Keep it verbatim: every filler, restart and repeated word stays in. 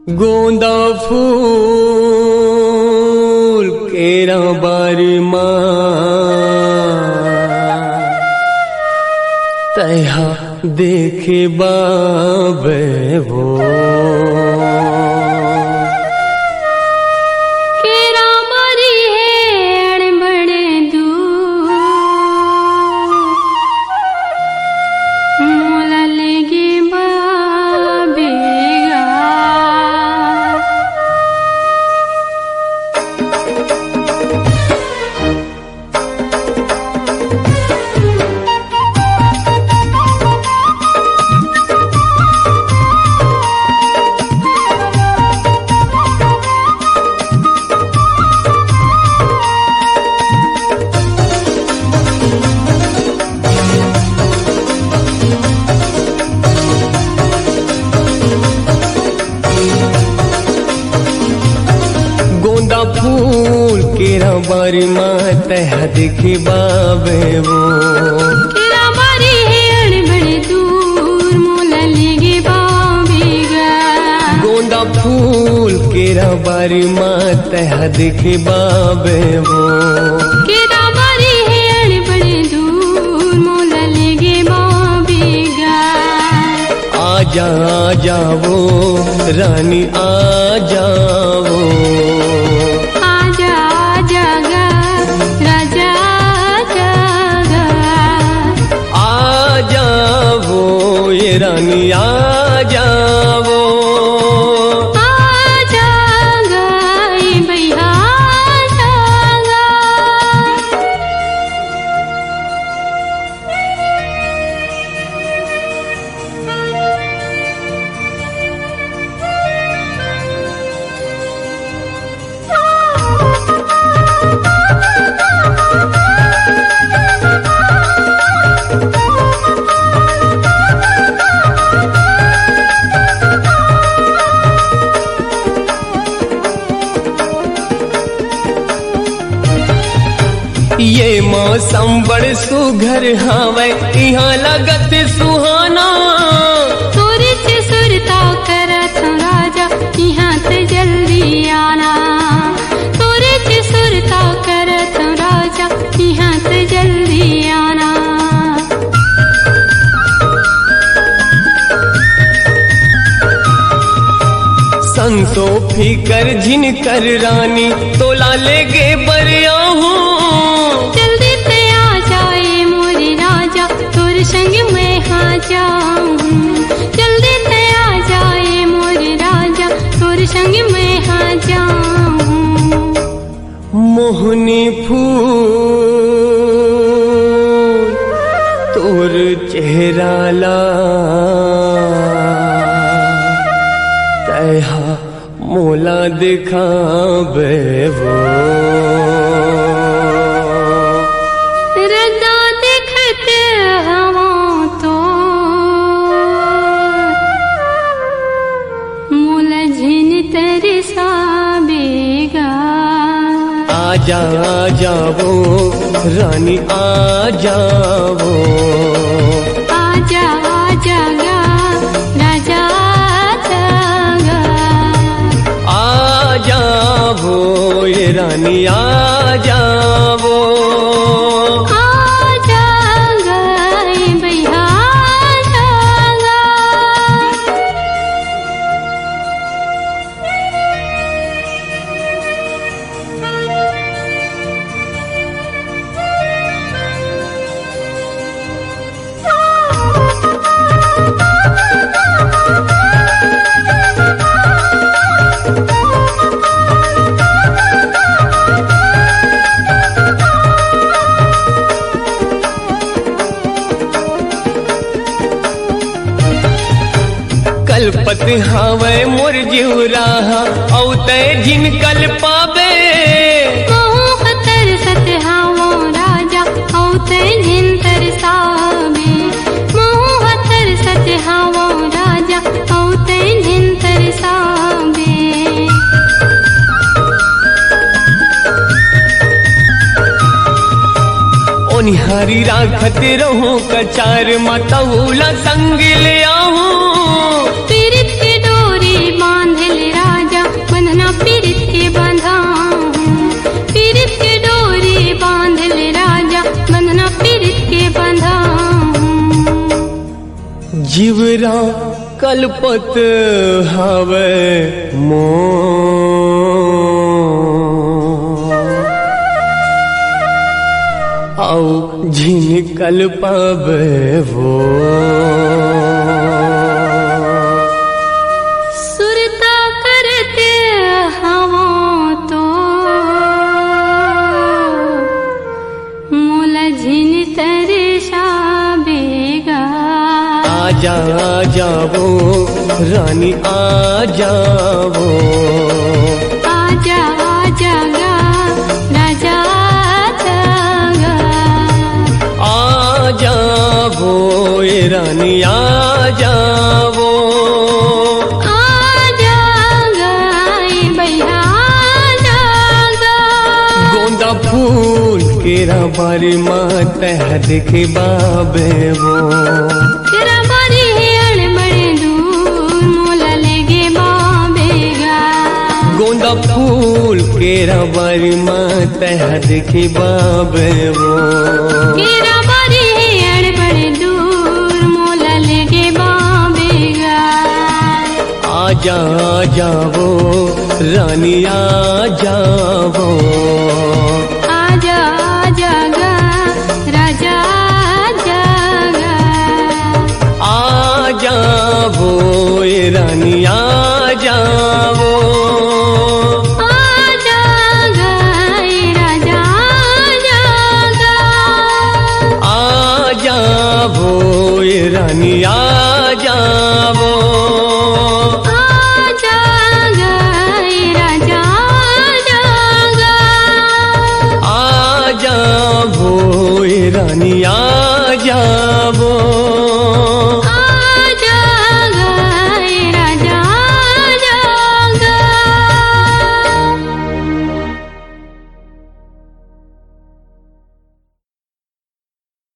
गोंदा फूल केरा बारी माँ तैहा देखे बाबे वो फूल केरा बारी माँ तैहा देखे बाबे वो केरा बारी है बड़े दूर मोला लेगे बाबेगा। गोंदा फूल केरा बारी माँ तैहा देखे बाबे वो केरा बारी है बड़े दूर मोला लेगे बाबेगा। आजा आ जाओ रानी आ जाओ रानी आ जाओ आ जागा भैया जागा। ये मौसम बड़ सुघर हावे यहाँ लगत सुहाना तोरे से सुरता करत राजा यहाँ से जल्दी आना। तोरे से सुरता करत राजा यहाँ से जल्दी आना। संसो फिकर झिन कर रानी तोला लेगे बरिया हूँ जल्दी से आ जाए मोरे राजा तोर संग मैं हाँ जाऊँ। जल्दी से आ जाए मोरे राजा तोर संग मैं हाँ जाऊँ। मोहनी फूल तोर चेहरा ला तैहा मोला दिखाबे वो रगा देखत हवा तो मोला झिन तरसाबेगा। आजा आ जाओ रानी आ जाओ आजा आ जागा राजा जागा। आ जाओ ये रानी आ जाओ आ जागा भैया जागा। कलपत हावे मोर जीवराहा औ तै जिन कल पाबे मोह खतर सत हावो राजा औ तै जिन तरसाबे। मोह खतर सत हावो राजा औ तै जिन तरसाबे। ओ निहारी राखत रहूं कचार मतौला संग ले आऊं पीरित की डोरी बांध ले कलपत हवे मोर आओ झिनकल पावे वो सुरता करते हवो तो मोला झिन तरसा बेगा आजा जावो रानी आ जावो आजा आजा गा राजा जागा आ जावो ये रानी आ जावो आजा गा ये भैया जागा गोंदा फूल केरा बारी मात देखे बाबे वो तेरा बारी अड़ बड़े दूर मोला लेगे बाबेगा गोंदा फूल केरा बारी मात देखे बाबे वो तेरा बारी अड़ बड़े दूर मोला लेगे बाबेगा आजा जावो रानी आ जावो आजा आजा गा राजा जागा आ जावो ये रानी आ जावो आजा गा ये राजा जागा आ जावो ये रानी आ जावो आजा गा ये राजा जागा आ जावो ये रानी आ